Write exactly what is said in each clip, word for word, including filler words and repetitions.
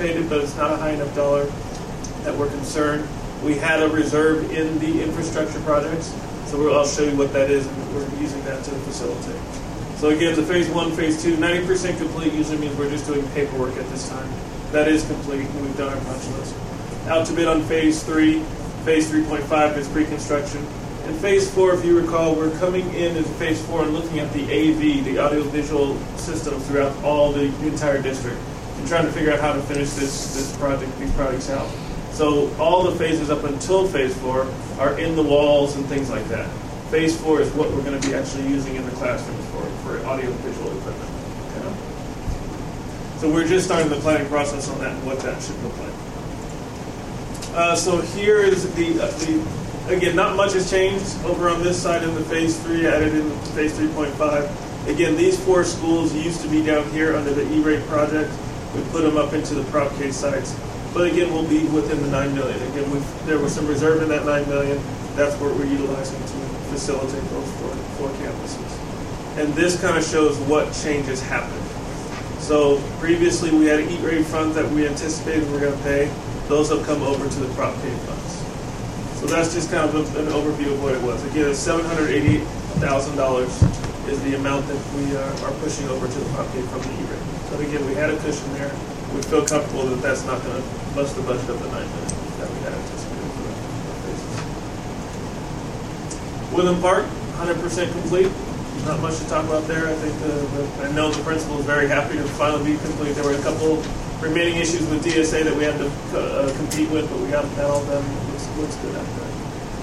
anticipated, but it's not a high enough dollar that we're concerned. We had a reserve in the infrastructure projects, so we'll, I'll show you what that is, and we're using that to facilitate. So again, the phase one, phase two, ninety percent complete usually means we're just doing paperwork at this time. That is complete, and we've done our punch list. Out to bid on phase three. Phase three point five is pre-construction. And phase four, if you recall, we're coming in in phase four and looking at the A V, the audiovisual systems throughout all the entire district, and trying to figure out how to finish this, this project, these projects out. So all the phases up until phase four are in the walls and things like that. Phase four is what we're going to be actually using in the classrooms for, for audiovisual equipment. Okay? So we're just starting the planning process on that and what that should look like. Uh, so here is the, uh, the, again, not much has changed over on this side in the phase three, added in phase three point five. Again, these four schools used to be down here under the E-rate project. We put them up into the prop K sites. But again, we'll be within the nine million dollars. Again, we've, there was some reserve in that nine million dollars. That's what we're utilizing to facilitate those four, four campuses. And this kind of shows what changes happened. So previously we had an E-rate fund that we anticipated we were going to pay. Those have come over to the prop K funds. So that's just kind of a, an overview of what it was. Again, seven hundred eighty thousand dollars is the amount that we uh, are pushing over to the prop K from the E-rate. So again, we had a cushion there. We feel comfortable that that's not going to bust the budget of the nine million dollars that we had anticipated for the phases. Woodland Park, one hundred percent complete. Not much to talk about there. I think the, the, I know the principal is very happy to finally be complete. There were a couple remaining issues with D S A that we had to uh, compete with, but we got that all done. It looks, looks good out there.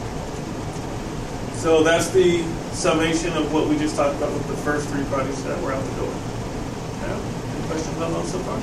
So that's the summation of what we just talked about with the first three projects that were out the door. Yeah. Any questions on those so far?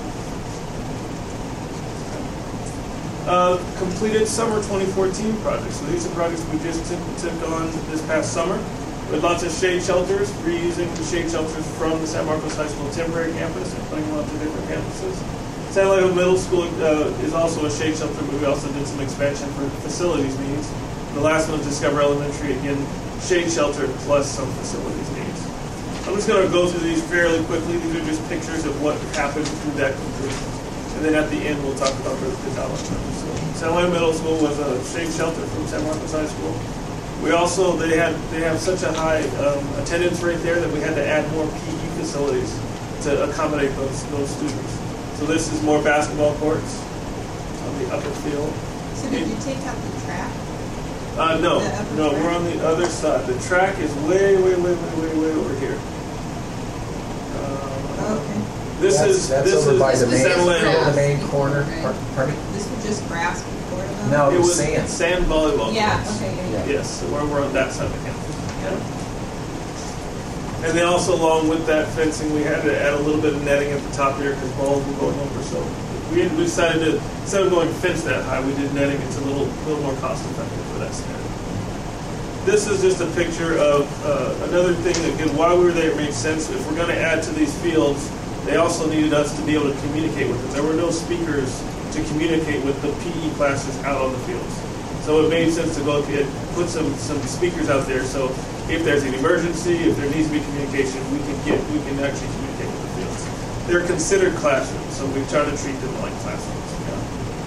Uh, completed summer twenty fourteen projects. So these are projects we just took, took on this past summer with lots of shade shelters, reusing the shade shelters from the San Marcos High School temporary campus and putting them onto different campuses. San Leandro Middle School uh, is also a shade shelter, but we also did some expansion for facilities needs. The last one is Discover Elementary, again, shade shelter plus some facilities needs. I'm just going to go through these fairly quickly. These are just pictures of what happened through that completion. And then at the end, we'll talk about the, the dollar terms. So, San Leandro Middle School was a shade shelter from San Marcos High School. We also, they had they have such a high um, attendance rate there that we had to add more P E facilities to accommodate those those students. So this is more basketball courts on the upper field. So did you take out the track? Uh, no, no, track? We're on the other side. The track is way, way, way, way, way, way over here. Uh, okay. This that's, is that's this over is by the this main, is San Leandro. the main corner. Right. Pardon me? This was just grass before though? No, It it was was sand. sand volleyball. Yeah, courts. okay, yeah, yeah. Yes, so we're, we're on that side of the campus. Yeah. And then also along with that fencing, we had to add a little bit of netting at the top here because balls were going over. So we, had, we decided to, instead of going fence that high, we did netting. It's a little little more cost effective for that scenario. This is just a picture of uh, another thing that, again, while we were there, it made sense. If we're going to add to these fields, they also needed us to be able to communicate with them. There were no speakers to communicate with the P E classes out on the fields. So it made sense to go get, put some, some speakers out there so if there's an emergency, if there needs to be communication, we can get we can actually communicate with the fields. They're considered classrooms, so we try to treat them like classrooms. Yeah.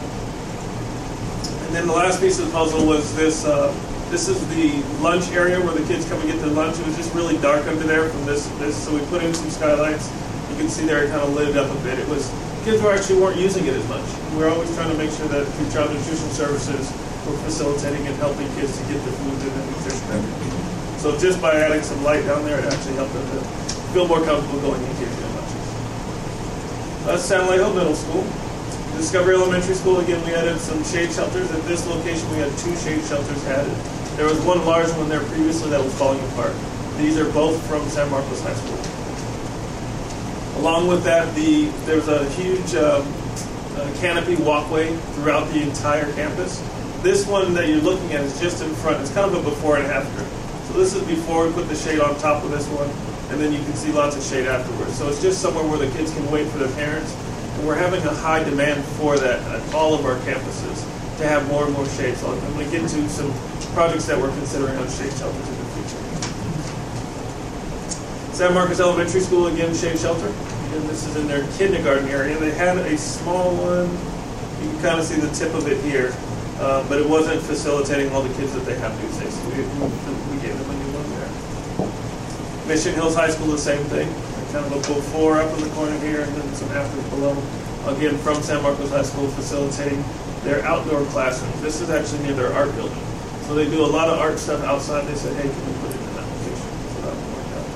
And then the last piece of the puzzle was this. Uh, this is the lunch area where the kids come and get their lunch. It was just really dark under there from this. this so we put in some skylights. You can see there it kind of lit it up a bit. It was kids were actually weren't using it as much. We're always trying to make sure that through Child Nutrition Services, we're facilitating and helping kids to get the food and the nutrition that they need. So just by adding some light down there, it actually helped them to feel more comfortable going and getting their lunches. That's San Leandro Middle School. Discovery Elementary School, again, we added some shade shelters. At this location, we had two shade shelters added. There was one large one there previously that was falling apart. These are both from San Marcos High School. Along with that, the there's a huge um, uh, canopy walkway throughout the entire campus. This one that you're looking at is just in front. It's kind of a before and after. So this is before we put the shade on top of this one, and then you can see lots of shade afterwards. So it's just somewhere where the kids can wait for their parents. And we're having a high demand for that at all of our campuses to have more and more shade. So I'm going to get into some projects that we're considering on shade shelters in the future. San Marcos Elementary School, again, shade shelter. and this is in their kindergarten area. They had a small one. You can kind of see the tip of it here, uh, but it wasn't facilitating all the kids that they have these days. So we, we gave them a new one there. Mission Hills High School, the same thing. Kind of a before up in the corner here, and then some after below. Again, from San Marcos High School, facilitating their outdoor classrooms. This is actually near their art building. So they do a lot of art stuff outside. They said, hey, can we put it in an application? So that worked out.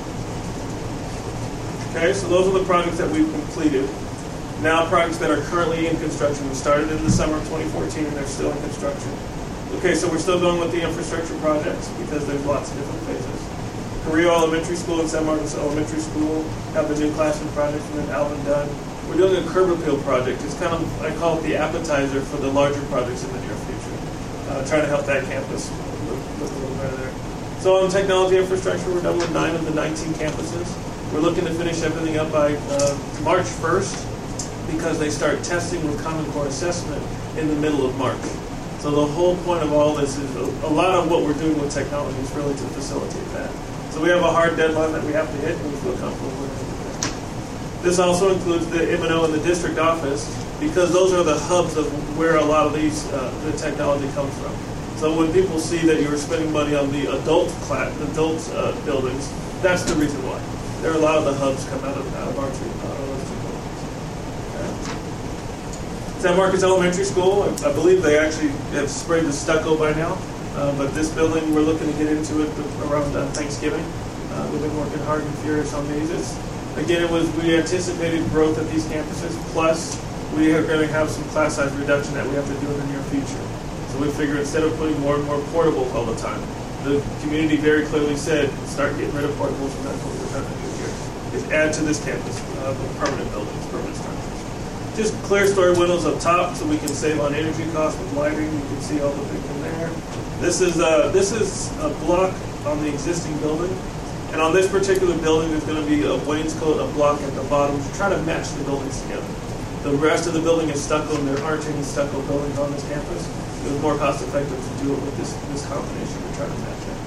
Okay, so those are the projects that we've completed. Now projects that are currently in construction. We started in the summer of twenty fourteen, and they're still in construction. Okay, so we're still going with the infrastructure projects because there's lots of different phases. Carrillo Elementary School and San Marcos Elementary School have the new classroom project, and then Alvin Dunn. We're doing a curb appeal project. It's kind of, I call it the appetizer for the larger projects in the near future. Uh, trying to help that campus look, look a little better there. So on technology infrastructure, we're done with nine of the nineteen campuses. We're looking to finish everything up by uh, March first because they start testing with Common Core assessment in the middle of March. So the whole point of all this is a, a lot of what we're doing with technology is really to facilitate that. So we have a hard deadline that we have to hit, and we feel comfortable with it. This also includes the M and O and the district office, because those are the hubs of where a lot of these uh, the technology comes from. So when people see that you're spending money on the adult class, adult uh, buildings, that's the reason why. There are a lot of the hubs come out of, out of our two, uh, those two buildings. Okay. San Marcos Elementary School, I, I believe they actually have sprayed the stucco by now. Uh, but this building, we're looking to get into it around uh, Thanksgiving. Uh, we've been working hard and furious on these. It's, again, it was we anticipated growth at these campuses, plus we are going to have some class size reduction that we have to do in the near future. So we figure instead of putting more and more portables all the time, the community very clearly said, start getting rid of portables, and that's what we're trying to do here, is add to this campus uh, the permanent buildings, permanent structures. Just clear story windows up top so we can save on energy costs with lighting. You can see all the things in there. This is a, this is a block on the existing building, and on this particular building there's going to be a wainscot, a block at the bottom to try to match the buildings together. The rest of the building is stucco, and there aren't any stucco buildings on this campus. It was more cost effective to do it with this, this combination to try to match it.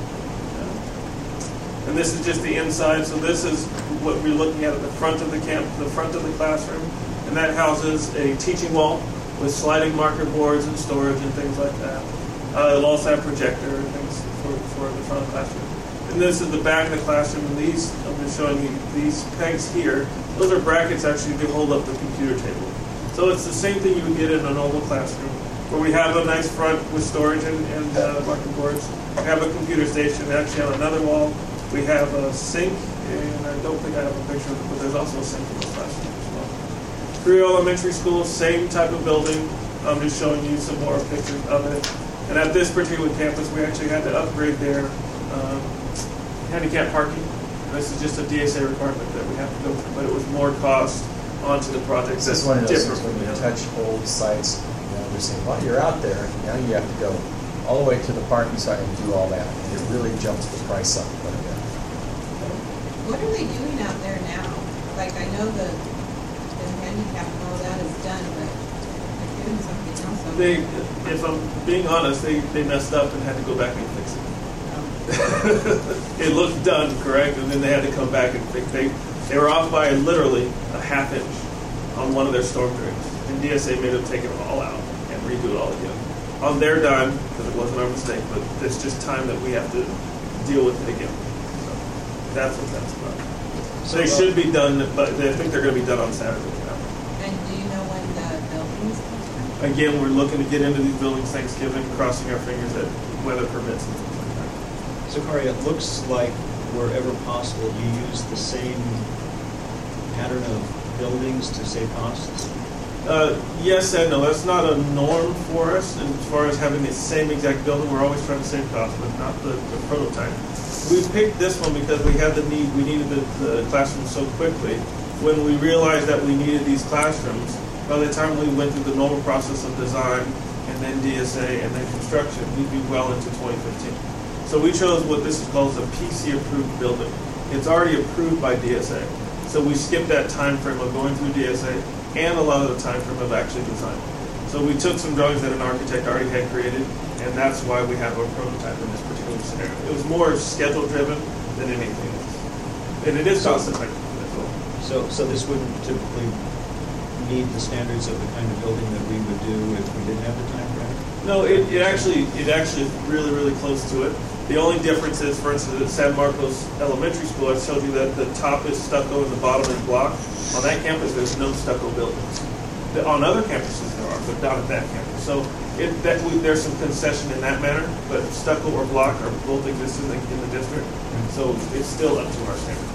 Yeah. And this is just the inside, so this is what we're looking at at the front of the camp, the front of the classroom, and that houses a teaching wall with sliding marker boards and storage and things like that. Uh, it'll also have projector and things for, for the front of the classroom. And this is the back of the classroom, and these, I'm just showing you these pegs here. Those are brackets actually to hold up the computer table. So it's the same thing you would get in a normal classroom, where we have a nice front with storage and, and uh, marker boards. We have a computer station. Actually on another wall, we have a sink, and I don't think I have a picture of it, but there's also a sink in the classroom as well. Carrillo Elementary School, same type of building. I'm just showing you some more pictures of it. And at this particular campus, we actually had to upgrade their um, handicap parking. And this is just a D S A requirement that we have to go through, but it was more cost onto the project. This is one of those things when you touch old sites, you know, they're saying, well, you're out there, now you have to go all the way to the parking site and do all that. And it really jumps the price up quite a bit. What are they doing out there now? Like, I know the, the handicap and all that is done, but they're doing something else over They, there. if I'm being honest, they, they messed up and had to go back and fix it. It looked done, correct, and then they had to come back and fix. They they were off by literally a half inch on one of their storm drains, and D S A made them take it all out and redo it all again on their dime because it wasn't our mistake. But it's just time that we have to deal with it again. So that's what that's about. So they should be done, but I think they're going to be done on Saturday now. And do you know when the buildings come? Again, we're looking to get into these buildings Thanksgiving, crossing our fingers that weather permits and things like that. So, Kari, it looks like wherever possible, you use the same pattern of buildings to save costs? Uh, yes and no. That's not a norm for us. And as far as having the same exact building, we're always trying to save costs, but not the, the prototype. We picked this one because we had the need, we needed the, the classrooms so quickly. When we realized that we needed these classrooms, by the time we went through the normal process of design and then D S A and then construction, we'd be well into twenty fifteen. So we chose what this is called a P C approved building. It's already approved by D S A. So we skipped that time frame of going through D S A and a lot of the time frame of actually designing. So we took some drawings that an architect already had created, and that's why we have a prototype in this particular scenario. It was more schedule driven than anything else. And it is cost effective as well. So, so this wouldn't typically meet the standards of the kind of building that we would do if we didn't have the time frame? No, it, it actually it actually is really, really close to it. The only difference is, for instance, at San Marcos Elementary School, I showed you that the top is stucco and the bottom is block. On that campus, there's no stucco buildings. The, on other campuses there are, but not at that campus. So it, that we, there's some concession in that manner, but stucco or block are both exist in the, in the district. So it's still up to our standards.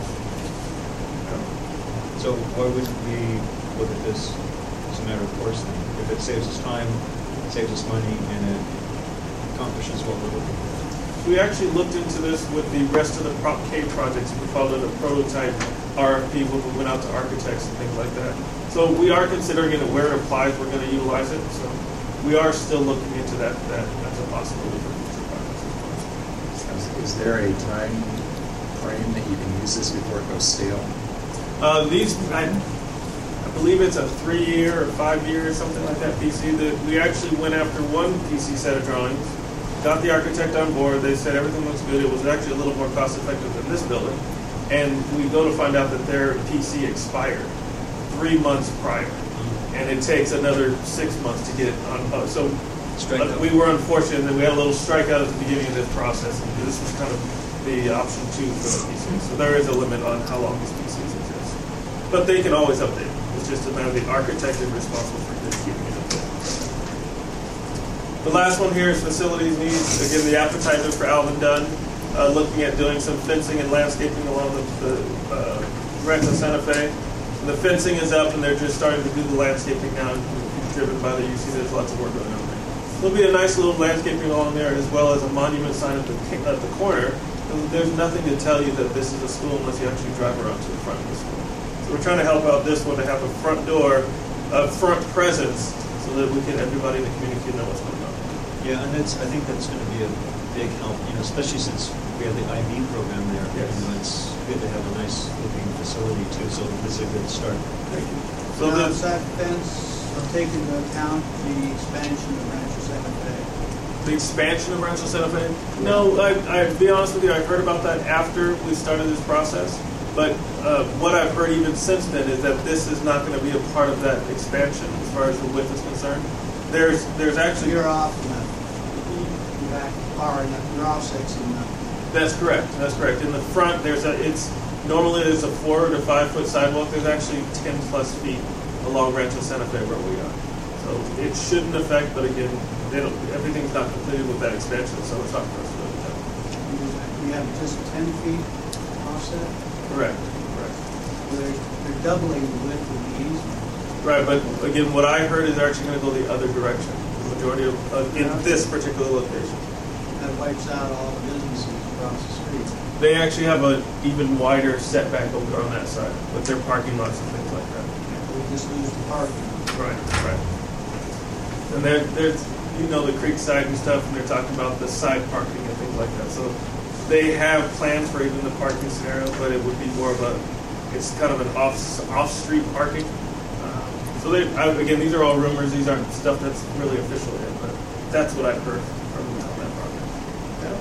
So why wouldn't we look at this as a matter of course then? If it saves us time, it saves us money, and it accomplishes what we're looking for. We actually looked into this with the rest of the Prop K projects. We called it a prototype R F P when we went out to architects and things like that. So we are considering it, and where it applies, we're going to utilize it. So we are still looking into that, that as a possibility for future projects. Is, is there a time frame that you can use this before it goes stale? Uh, these, I, I believe it's a three-year or five-year or something like that P C. That we actually went after one P C set of drawings, got the architect on board. They said everything looks good. It was actually a little more cost-effective than this building. And we go to find out that their P C expired three months prior, and it takes another six months to get it on. Uh, so uh, we were unfortunate that we had a little strikeout at the beginning of this process, and this was kind of the option two for the P C. So there is a limit on how long these P Cs exist. But they can always update. It's just a matter of the architect is responsible for keeping it updated. The last one here is facilities needs. Again, the appetizer for Alvin Dunn, uh, looking at doing some fencing and landscaping along the, the uh, Rancho Santa Fe. And the fencing is up, and they're just starting to do the landscaping now. And driven by the U C, there's lots of work going on there. There'll be a nice little landscaping along there, as well as a monument sign at the at the corner. And there's nothing to tell you that this is a school unless you actually drive around to the front of the school. So we're trying to help out this one to have a front door, a front presence, so that we can everybody in the community know what's going on. Yeah, and that's I think that's going to be a big help, you know, especially since we have the I B program there. Yes. You know, it's good to have a nice looking facility too. So this is a good start. Thank you. So Now, the is that fence taking into account the expansion of Rancho Santa Fe? the expansion of Rancho Santa Fe? No, I, I to be honest with you, I heard about that after we started this process. But uh, what I've heard even since then is that this is not going to be a part of that expansion as far as the width is concerned. There's there's actually You're off in the back, or in the, you're off six in the, That's correct. That's correct. In the front, there's a. It's normally there's a four to five foot sidewalk. There's actually ten plus feet along Rancho Santa Fe where we are. So it shouldn't affect. But again, they don't, everything's not completed with that expansion, so it's not for us to really tell. you have just ten feet offset? Correct. Correct. They're, they're doubling the width of the easement. Right. But again, what I heard is they're actually going to go the other direction. The majority of uh, in this particular location. That wipes out all the businesses across the street. They actually have an even wider setback over on that side with their parking lots and things like that. We just lose the parking. Right, right. And there, there's, you know, the creek side and stuff, and they're talking about the side parking and things like that. So they have plans for even the parking scenario, but it would be more of a, it's kind of an off off street parking. Um, so they, I, again, these are all rumors. These aren't stuff that's really official yet, but that's what I've heard from them on that project. Yeah.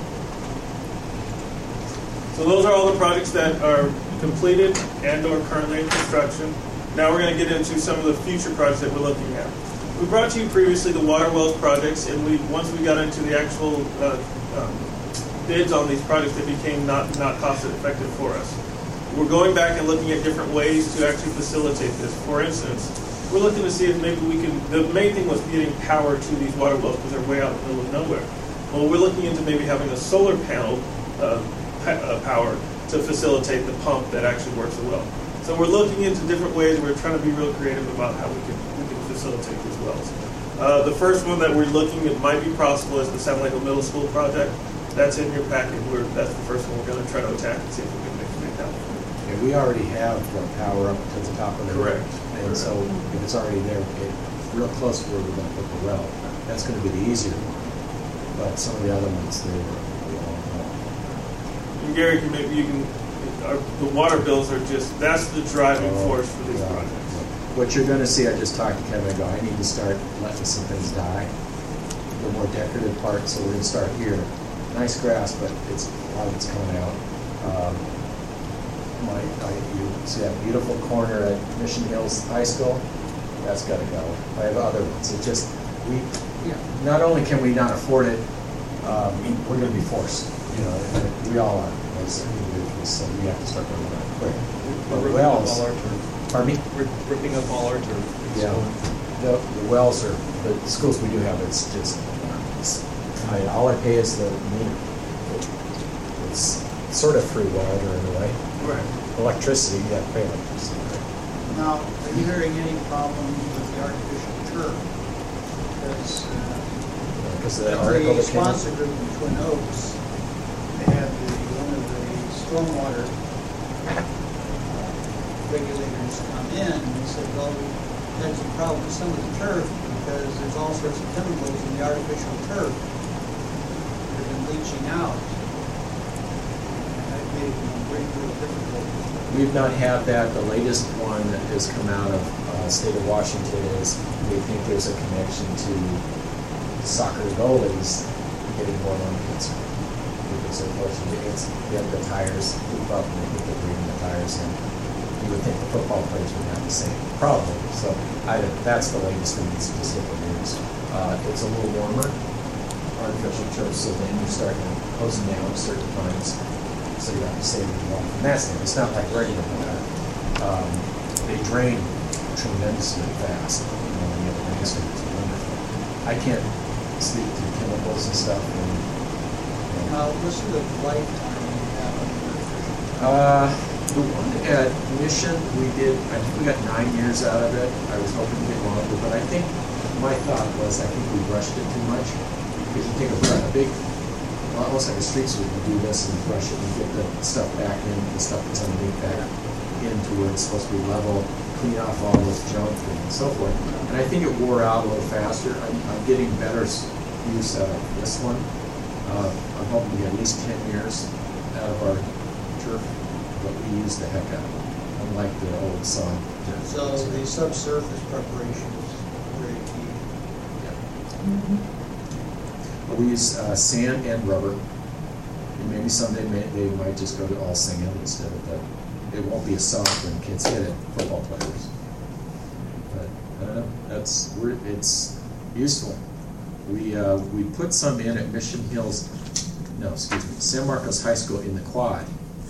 So those are all the projects that are completed and or currently in construction. Now we're going to get into some of the future projects that we're looking at. We brought to you previously the water wells projects, and we once we got into the actual uh, um, bids on these projects, they became not, not cost effective for us. We're going back and looking at different ways to actually facilitate this. For instance, we're looking to see if maybe we can, the main thing was getting power to these water wells because they're way out in the middle of nowhere. Well, we're looking into maybe having a solar panel uh, uh, power to facilitate the pump that actually works the well. So we're looking into different ways. We're trying to be real creative about how we can, we can facilitate these wells. Uh, the first one that we're looking at might be possible is the San Diego Middle School project. That's in your packet. We're, that's the first one we're going to try to attack and see if we can make, make that one. And we already have the power up to the top of the Correct. roof. And so if it's already there, it, real close to where we're going to put the well, that's going to be the easier one. But some of the other ones, they were, we all know. And Gary, can maybe you can, our, the water bills are just, that's the driving Oh, force for these yeah. projects. What you're going to see, I just talked to Kevin, I go, I need to start letting some things die. The more decorative parts, so we're going to start here. Nice grass, but it's a lot of it's coming out. Um, my, I, you see that beautiful corner at Mission Hills High School? That's gotta go. I have other ones. It just, we, you know, not only can we not afford it, um, we're gonna be forced, you know, and we all are as individuals, so we have to start doing that quick. We're The ripping wells, up all our turf. pardon me? We're ripping up all our turf. Yeah, the, the wells are, the schools we do have, it's just, it's, I, all I pay is the meter. It's sort of free water in a way. Right. Electricity, you have to pay electricity, right? Now, are you hearing any problem with the artificial turf? Because Because uh, the article the that came out. sponsor group in Twin Oaks, they had the, one of the stormwater uh, regulators come in, and they said, well, we had some problem with some of the turf because there's all sorts of chemicals in the artificial turf that have been leaching out. And that made it, you know, very, very difficult. We've not had that. The latest one that has come out of uh, state of Washington is they think there's a connection to soccer goalies getting more lung cancer. Because unfortunately, it's, you have the tires poop up and they think they're breathing the tires in. You would think the football players would have the same problem. So I, that's the latest thing that's just hit the news. Uh, it's a little warmer, artificial turf, so then you start closing down certain times. So you have to save the water from that standpoint. It's not like regular water. Um, they drain tremendously fast. You know, when you have a rainstorm, it's wonderful. I can't speak to chemicals and stuff. And, you know, Now, what's the lifetime you have on the artificial turf? Uh, the one at Mission, we did, I think we got nine years out of it. I was hoping to get longer, but I think my thought was I think we rushed it too much. Because you take a, a big, almost like a street sweep, you do this and brush it and get the stuff back in, the stuff that's underneath back into where it's supposed to be level, clean off all this junk and so forth. And I think it wore out a little faster. I'm, I'm getting better use out of this one. Uh, I'm hoping to get at least ten years out of our turf, but we use the heck out of it, unlike the old sod. So the subsurface preparation is very key. But we use uh, sand and rubber. And maybe someday may, they might just go to all sand instead of that. It won't be as soft when kids hit it, football players. But I don't know. That's we're, it's useful. We uh, we put some in at Mission Hills. No, excuse me, San Marcos High School in the quad.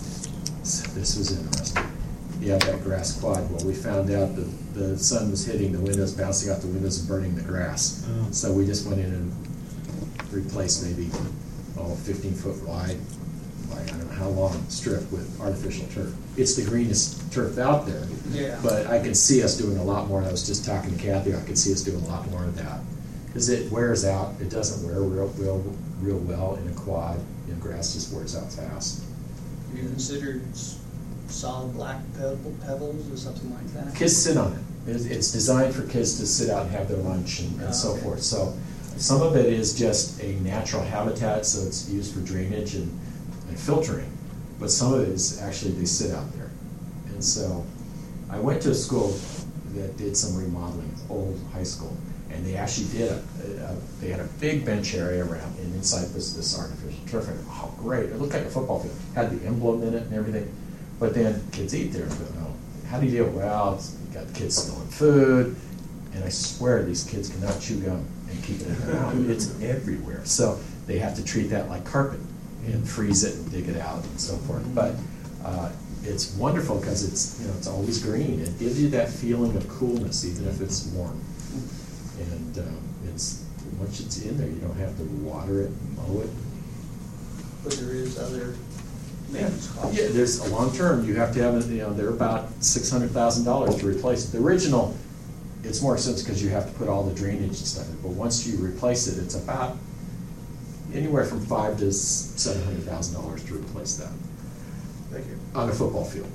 So this was interesting. Yeah, that grass quad. Well, we found out that the sun was hitting the windows, bouncing out the windows, and burning the grass. Oh. So we just went in and replaced maybe oh, fifteen foot wide, like I don't know how long strip with artificial turf. It's the greenest turf out there. Yeah. But I can see us doing a lot more. I was just talking to Kathy. I could see us doing a lot more of that because it wears out. It doesn't wear real, real, real well in a quad. And grass just wears out fast. Have you considered s- solid black pebble, pebbles or something like that? Kids sit on it. It's it's designed for kids to sit out and have their lunch and, and Oh, so okay. forth. So some of it is just a natural habitat, so it's used for drainage and, and filtering. But some of it is actually they sit out there. And so I went to a school that did some remodeling, old high school, and they actually did a, a they had a big bench area around, and inside was this artificial turf. And oh, great! It looked like a football field. Had the emblem in it and everything. But then kids eat there and go, no. How do you deal? Well, it's, you got the kids spilling food, and I swear these kids cannot chew gum and keep it in their mouth. It's everywhere. So they have to treat that like carpet and freeze it and dig it out and so forth. But uh, it's wonderful because it's you know it's always green. It gives you that feeling of coolness even if it's warm. And um, it's once it's in there, you don't have to water it, mow it. But there is other maintenance costs. Yeah, there's a long term. You have to have, you know, they're about six hundred thousand dollars to replace it. The original, it's more expensive because you have to put all the drainage and stuff in. But once you replace it, it's about anywhere from five to seven hundred thousand dollars to replace that Thank you. on a football field.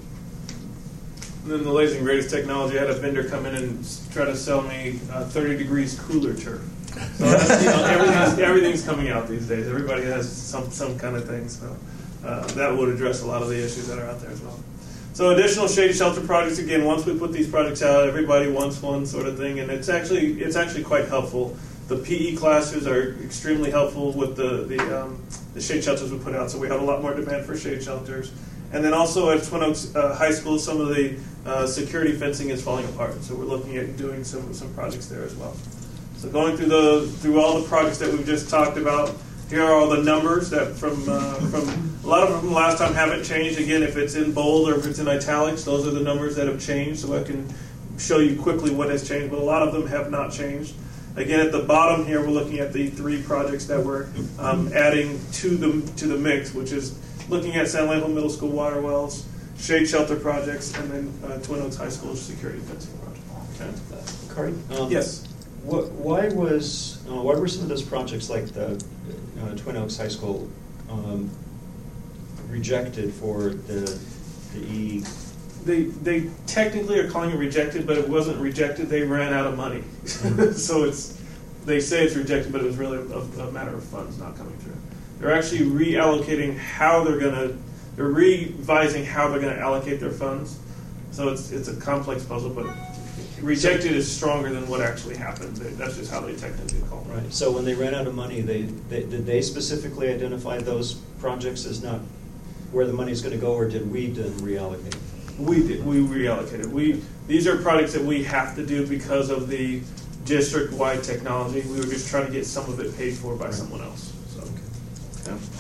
And then the latest and greatest technology, I had a vendor come in and s- try to sell me uh, thirty degrees cooler turf. So that's, you know, everything's, everything's coming out these days. Everybody has some some kind of thing. So uh, that would address a lot of the issues that are out there as well. So additional shade shelter projects. Again, once we put these projects out, everybody wants one sort of thing, and it's actually it's actually quite helpful. The P E classes are extremely helpful with the the, um, the shade shelters we put out. So we have a lot more demand for shade shelters. And then also at Twin Oaks uh, High School, some of the uh, security fencing is falling apart. So we're looking at doing some some projects there as well. So going through the through all the projects that we've just talked about, here are all the numbers that from uh, from a lot of them from last time haven't changed. Again, if it's in bold or if it's in italics, those are the numbers that have changed. So I can show you quickly what has changed, but a lot of them have not changed. Again, at the bottom here, we're looking at the three projects that we're um, adding to the to the mix, which is looking at San Alejo Middle School water wells, shade shelter projects, and then uh, Twin Oaks High School security fencing project. Okay. Corey? Um, Yes. What, why was uh, why were some of those projects like the uh, Twin Oaks High School um, rejected for the the E? They they technically are calling it rejected, but it wasn't rejected. They ran out of money, so it's they say it's rejected, but it was really a, a matter of funds not coming through. They're actually reallocating how they're gonna. They're revising how they're gonna allocate their funds. So it's it's a complex puzzle, but rejected is stronger than what actually happened. That's just how they technically call it. Right. So when they ran out of money, they, they did they specifically identify those projects as not where the money is going to go, or did we then reallocate? We did. We reallocated. We these are projects that we have to do because of the district-wide technology. We were just trying to get some of it paid for by right. someone else. So, okay.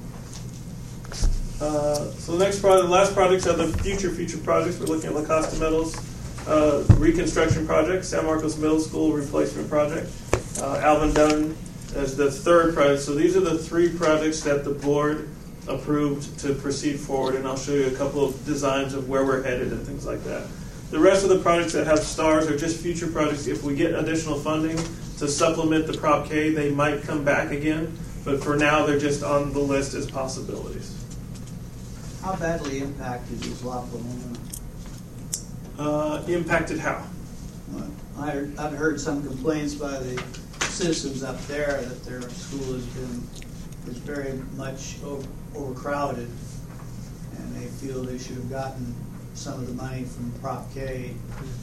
Uh, so the next project, the last projects are the future future projects. We're looking at La Costa Metals uh, reconstruction project, San Marcos Middle School replacement project, uh, Alvin Dunn as the third project. So these are the three projects that the board approved to proceed forward, and I'll show you a couple of designs of where we're headed and things like that. The rest of the projects that have stars are just future projects. If we get additional funding to supplement the Prop K, they might come back again, but for now they're just on the list as possibilities. How badly impacted is La Pomona? Uh, impacted how? I, I've heard some complaints by the citizens up there that their school has been is very much over, overcrowded, and they feel they should have gotten some of the money from Prop K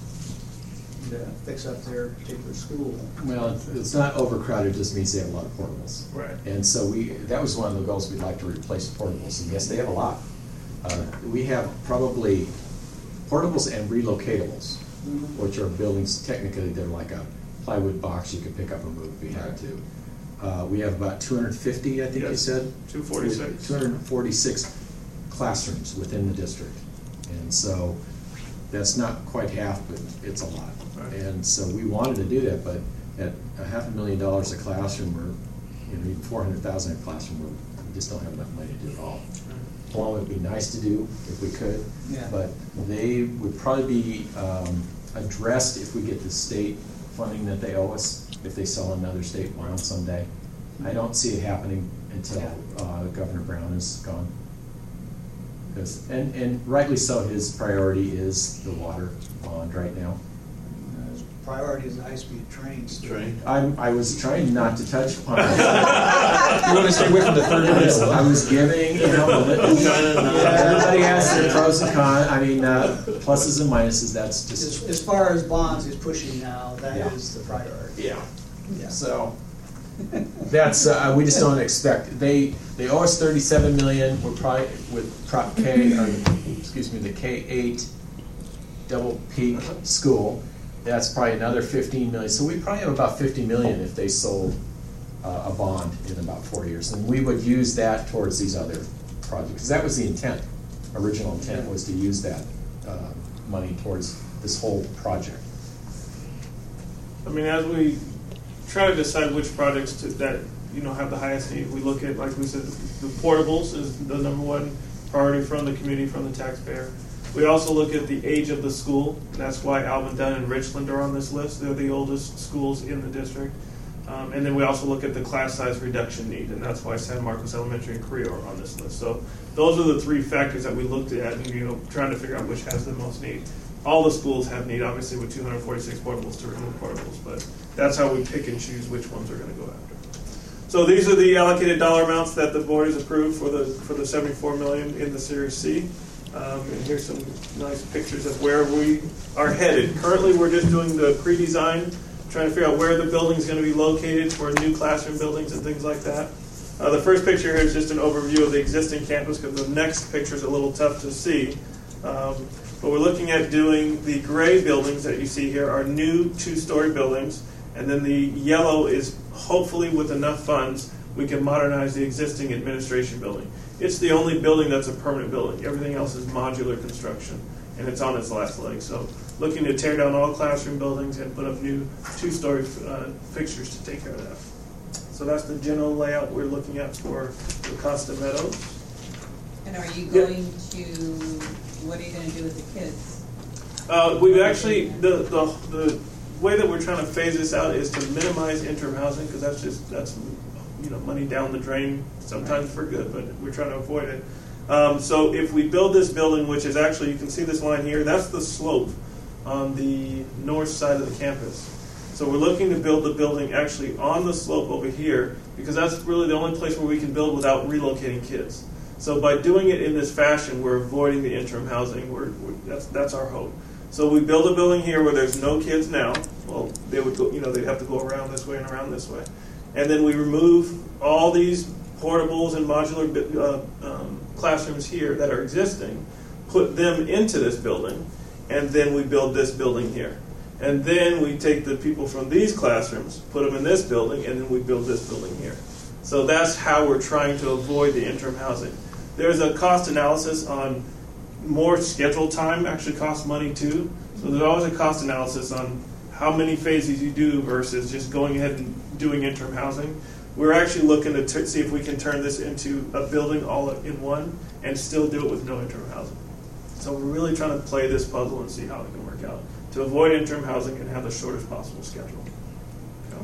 to fix up their particular school. Well, it's, it's not overcrowded, it just means they have a lot of portables. Right. And so we that was one of the goals. We'd like to replace portables, and yes, they have a lot. Uh, we have probably portables and relocatables, mm-hmm. which are buildings, technically they're like a plywood box you could pick up and move if you had to. Uh, we have about two hundred fifty, I think yes. you said? two forty-six. two hundred forty-six classrooms within the district. And so that's not quite half, but it's a lot. Right. And so we wanted to do that, but at a half a million dollars a classroom, or you know, even four hundred thousand dollars a classroom, we just don't have enough money to do it all. Well, it would be nice to do if we could, yeah. but they would probably be um, addressed if we get the state funding that they owe us, if they sell another state line someday. I don't see it happening until uh, Governor Brown is gone. Because, and, and rightly so, his priority is the water bond right now. His priority is the high-speed trains. Train. I'm, I was trying not to touch upon it. You want to stay away from the third list? I was giving, you know, everybody has their pros and cons. I mean, uh, pluses and minuses. That's just as, as far as bonds is pushing now. That yeah. is the priority. Yeah. Yeah. So that's uh, we just don't expect. They they owe us thirty-seven million. We're probably with Prop K, or excuse me, the K eight double peak school. That's probably another fifteen million. So we probably have about fifty million if they sold uh, a bond in about four years, and we would use that towards these other projects. Because that was the intent. Original intent was to use that uh, money towards this whole project. I mean, as we try to decide which projects to, that you know have the highest need, we look at, like we said, the portables is the number one priority from the community, from the taxpayer. We also look at the age of the school, and that's why Alvin Dunn and Richland are on this list. They're the oldest schools in the district. Um, and then we also look at the class size reduction need, and that's why San Marcos Elementary and Creo are on this list. So those are the three factors that we looked at, and you know, trying to figure out which has the most need. All the schools have need, obviously, with two hundred forty-six portables to remove portables, but that's how we pick and choose which ones we're going to go after. So these are the allocated dollar amounts that the board has approved for the for the seventy-four million dollars in the Series C. Um, and here's some nice pictures of where we are headed. Currently, we're just doing the pre-design, trying to figure out where the building's going to be located for new classroom buildings and things like that. Uh, the first picture here is just an overview of the existing campus because the next picture is a little tough to see. Um, but we're looking at doing the gray buildings that you see here are new two-story buildings, and then the yellow is hopefully with enough funds we can modernize the existing administration building. It's the only building that's a permanent building. Everything else is modular construction, and it's on its last leg. So looking to tear down all classroom buildings and put up new two-story uh, fixtures to take care of that. So that's the general layout we're looking at for the Costa Meadows. And are you Yeah. going to, what are you going to do with the kids? Uh, we've actually, the, the the way that we're trying to phase this out is to minimize interim housing, because that's just, that's, you know, money down the drain, sometimes for good, but we're trying to avoid it. Um, so if we build this building, which is actually, you can see this line here, that's the slope on the north side of the campus. So we're looking to build the building actually on the slope over here, because that's really the only place where we can build without relocating kids. So by doing it in this fashion, we're avoiding the interim housing. We're, we're, that's that's our hope. So we build a building here where there's no kids now. Well, they would go, you know, they'd have to go around this way and around this way, and then we remove all these portables and modular uh, um, classrooms here that are existing, put them into this building, and then we build this building here. And then we take the people from these classrooms, put them in this building, and then we build this building here. So that's how we're trying to avoid the interim housing. There's a cost analysis on more schedule time, actually costs money too. So there's always a cost analysis on how many phases you do versus just going ahead and doing interim housing. We're actually looking to t- see if we can turn this into a building all in one and still do it with no interim housing. So we're really trying to play this puzzle and see how it can work out to avoid interim housing and have the shortest possible schedule. Okay.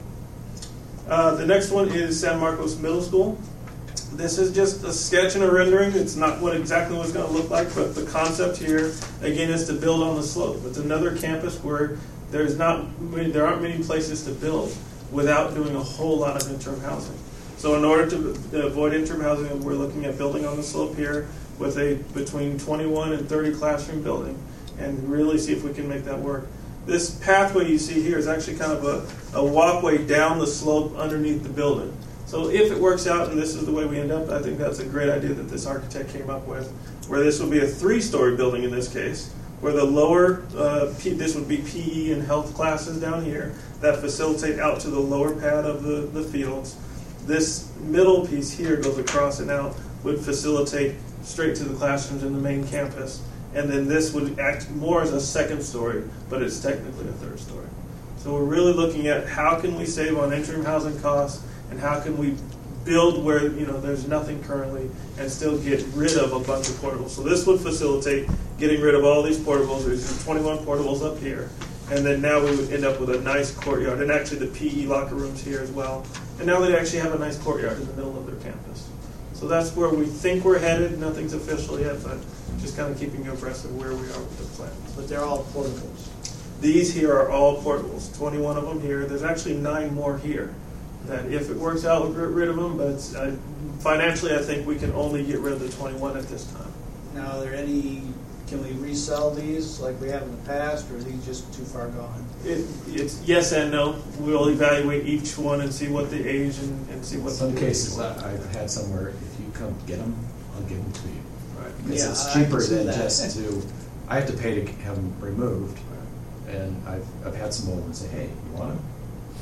Uh, the next one is San Marcos Middle School. This is just a sketch and a rendering. It's not what exactly what it's going to look like, but the concept here, again, is to build on the slope. It's another campus where there's not there aren't many places to build without doing a whole lot of interim housing. So in order to avoid interim housing, we're looking at building on the slope here with a between twenty-one and thirty classroom building, and really see if we can make that work. This pathway you see here is actually kind of a, a walkway down the slope underneath the building. So if it works out and this is the way we end up, I think that's a great idea that this architect came up with, where this will be a three-story building in this case, where the lower, uh, P, this would be P E and health classes down here that facilitate out to the lower pad of the, the fields. This middle piece here goes across and out, would facilitate straight to the classrooms in the main campus. And then this would act more as a second story, but it's technically a third story. So we're really looking at how can we save on interim housing costs, and how can we build where you know there's nothing currently and still get rid of a bunch of portables. So this would facilitate getting rid of all these portables. There's twenty-one portables up here. And then now we would end up with a nice courtyard. And actually the P E locker rooms here as well. And now they actually have a nice courtyard in the middle of their campus. So that's where we think we're headed. Nothing's official yet, but just kind of keeping you abreast of where we are with the plan. But they're all portables. These here are all portables. twenty-one of them here. There's actually nine more here. That if it works out, we'll get rid of them. But it's, uh, financially, I think we can only get rid of the twenty-one at this time. Now, are there any, can we resell these like we have in the past, or are these just too far gone? It, it's yes and no. We'll evaluate each one and see what the age and, and see what. In some the cases, age I- I've had somewhere, if you come get them, I'll give them to you. Right. Because Yeah, it's I cheaper can see than that. just to, I have to pay to have them removed. And I've, I've had some old ones say, hey, you want them?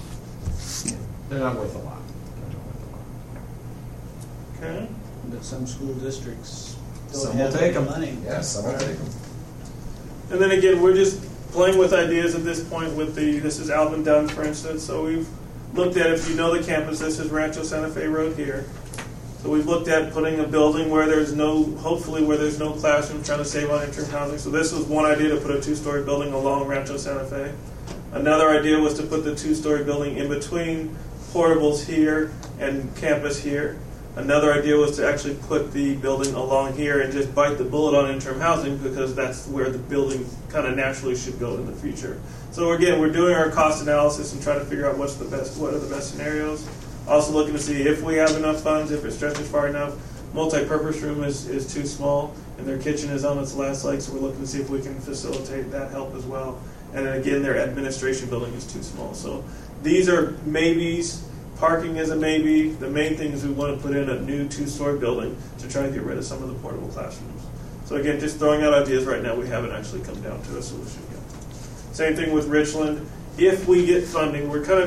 Yeah, they're not worth a lot. They're not worth a lot. Okay. But some school districts don't Some will have take the them. money. Yeah, some will take them. And then again, we're just playing with ideas at this point with the, this is Alvin Dunn, for instance. So we've looked at, if you know the campus, this is Rancho Santa Fe Road here. So we've looked at putting a building where there's no, hopefully where there's no classroom, trying to save on interim housing. So this was one idea, to put a two-story building along Rancho Santa Fe. Another idea was to put the two-story building in between portables here and campus here. Another idea was to actually put the building along here and just bite the bullet on interim housing, because that's where the building kind of naturally should go in the future. So again, we're doing our cost analysis and trying to figure out what's the best, what are the best scenarios. Also looking to see if we have enough funds, if it stretches far enough. Multi-purpose room is, is too small, and their kitchen is on its last leg, so we're looking to see if we can facilitate that help as well. And then again, their administration building is too small. So these are maybes, Parking is a maybe. The main thing is we want to put in a new two-story building to try to get rid of some of the portable classrooms. So again, just throwing out ideas right now. We haven't actually come down to a solution yet. Same thing with Richland. If we get funding, we're kind of